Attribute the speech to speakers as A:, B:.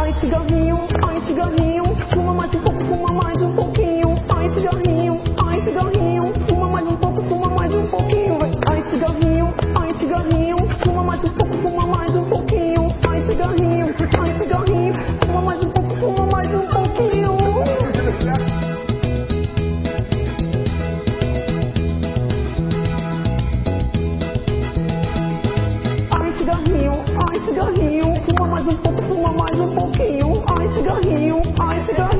A: ai cigarrinho, fuma mais um pouco, fuma mais um pouquinho. Ai cigarrinho, fuma mais um pouco, fuma mais um pouquinho. Ai cigarrinho, fuma mais um pouco, fuma mais um pouquinho. Ai cigarrinho, fuma mais um pouco, fuma mais um pouquinho. Ai cigarrinho, fuma mais um pouco, fuma mais um pouquinho. Ai cigarrinho,